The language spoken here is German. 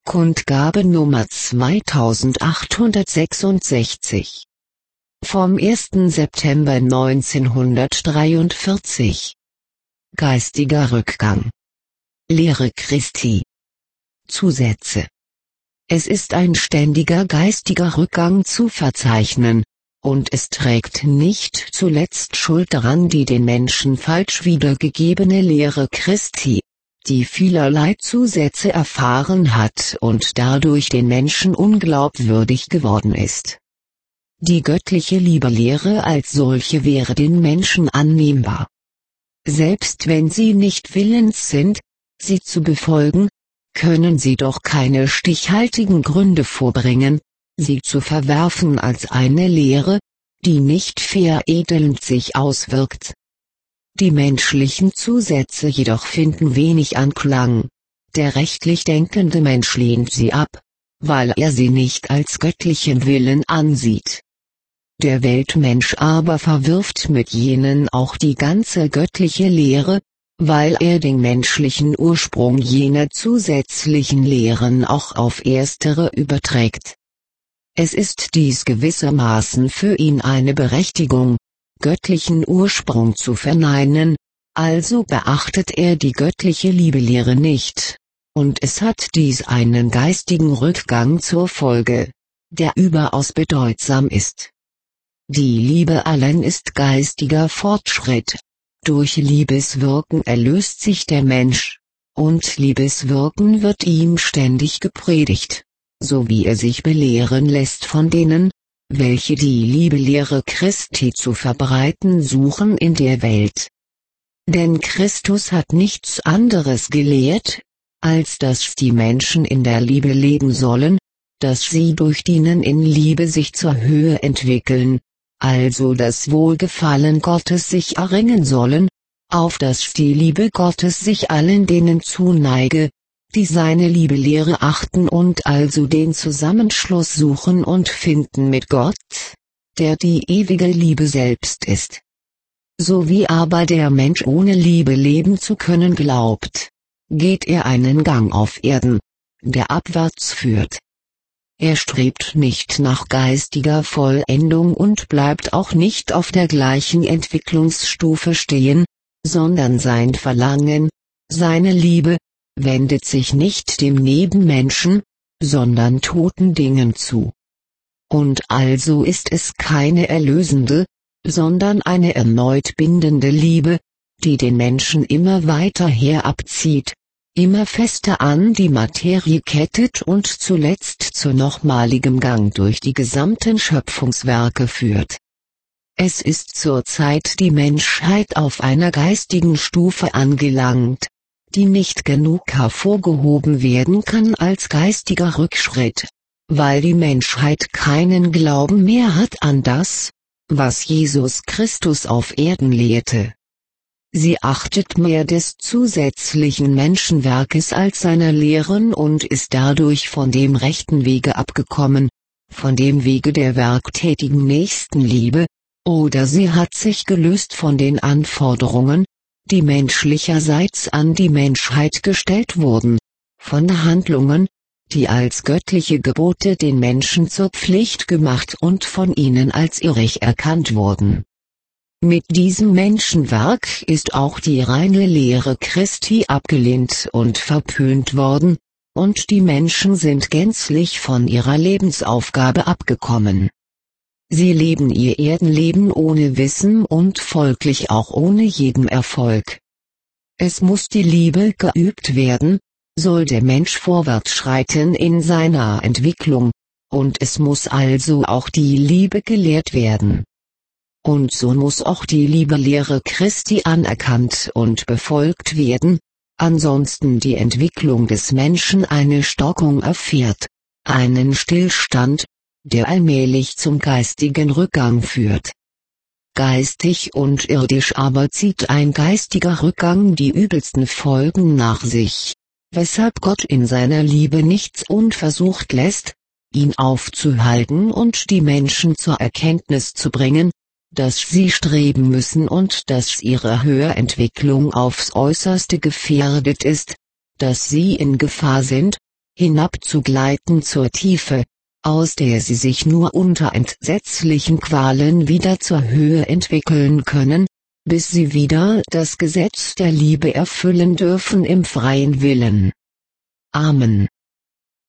Kundgabe Nummer 2866. Vom 1. September 1943. Geistiger Rückgang. Lehre Christi. Zusätze. Es ist ein ständiger geistiger Rückgang zu verzeichnen, und es trägt nicht zuletzt Schuld daran die den Menschen falsch wiedergegebene Lehre Christi, die vielerlei Zusätze erfahren hat und dadurch den Menschen unglaubwürdig geworden ist. Die göttliche Liebelehre als solche wäre den Menschen annehmbar. Selbst wenn sie nicht willens sind, sie zu befolgen, können sie doch keine stichhaltigen Gründe vorbringen, sie zu verwerfen als eine Lehre, die nicht veredelnd sich auswirkt. Die menschlichen Zusätze jedoch finden wenig Anklang. Der rechtlich denkende Mensch lehnt sie ab, weil er sie nicht als göttlichen Willen ansieht. Der Weltmensch aber verwirft mit jenen auch die ganze göttliche Lehre, weil er den menschlichen Ursprung jener zusätzlichen Lehren auch auf erstere überträgt. Es ist dies gewissermaßen für ihn eine Berechtigung, göttlichen Ursprung zu verneinen, also beachtet er die göttliche Liebelehre nicht, und es hat dies einen geistigen Rückgang zur Folge, der überaus bedeutsam ist. Die Liebe allein ist geistiger Fortschritt. Durch Liebeswirken erlöst sich der Mensch, und Liebeswirken wird ihm ständig gepredigt, so wie er sich belehren lässt von denen, welche die Liebelehre Christi zu verbreiten suchen in der Welt. Denn Christus hat nichts anderes gelehrt, als dass die Menschen in der Liebe leben sollen, dass sie durch Dienen in Liebe sich zur Höhe entwickeln, also das Wohlgefallen Gottes sich erringen sollen, auf dass die Liebe Gottes sich allen denen zuneige, die seine Liebelehre achten und also den Zusammenschluss suchen und finden mit Gott, der die ewige Liebe selbst ist. So wie aber der Mensch ohne Liebe leben zu können glaubt, geht er einen Gang auf Erden, der abwärts führt. Er strebt nicht nach geistiger Vollendung und bleibt auch nicht auf der gleichen Entwicklungsstufe stehen, sondern sein Verlangen, seine Liebe, wendet sich nicht dem Nebenmenschen, sondern toten Dingen zu. Und also ist es keine erlösende, sondern eine erneut bindende Liebe, die den Menschen immer weiter herabzieht, immer fester an die Materie kettet und zuletzt zu nochmaligem Gang durch die gesamten Schöpfungswerke führt. Es ist zurzeit die Menschheit auf einer geistigen Stufe angelangt, die nicht genug hervorgehoben werden kann als geistiger Rückschritt, weil die Menschheit keinen Glauben mehr hat an das, was Jesus Christus auf Erden lehrte. Sie achtet mehr des zusätzlichen Menschenwerkes als seiner Lehren und ist dadurch von dem rechten Wege abgekommen, von dem Wege der werktätigen Nächstenliebe, oder sie hat sich gelöst von den Anforderungen, die menschlicherseits an die Menschheit gestellt wurden, von Handlungen, die als göttliche Gebote den Menschen zur Pflicht gemacht und von ihnen als irrig erkannt wurden. Mit diesem Menschenwerk ist auch die reine Lehre Christi abgelehnt und verpönt worden, und die Menschen sind gänzlich von ihrer Lebensaufgabe abgekommen. Sie leben ihr Erdenleben ohne Wissen und folglich auch ohne jeden Erfolg. Es muss die Liebe geübt werden, soll der Mensch vorwärts schreiten in seiner Entwicklung, und es muss also auch die Liebe gelehrt werden. Und so muss auch die Liebelehre Christi anerkannt und befolgt werden, ansonsten die Entwicklung des Menschen eine Stockung erfährt, einen Stillstand, der allmählich zum geistigen Rückgang führt. Geistig und irdisch aber zieht ein geistiger Rückgang die übelsten Folgen nach sich, weshalb Gott in seiner Liebe nichts unversucht lässt, ihn aufzuhalten und die Menschen zur Erkenntnis zu bringen, dass sie streben müssen und dass ihre Höherentwicklung aufs Äußerste gefährdet ist, dass sie in Gefahr sind, hinabzugleiten zur Tiefe, aus der sie sich nur unter entsetzlichen Qualen wieder zur Höhe entwickeln können, bis sie wieder das Gesetz der Liebe erfüllen dürfen im freien Willen. Amen.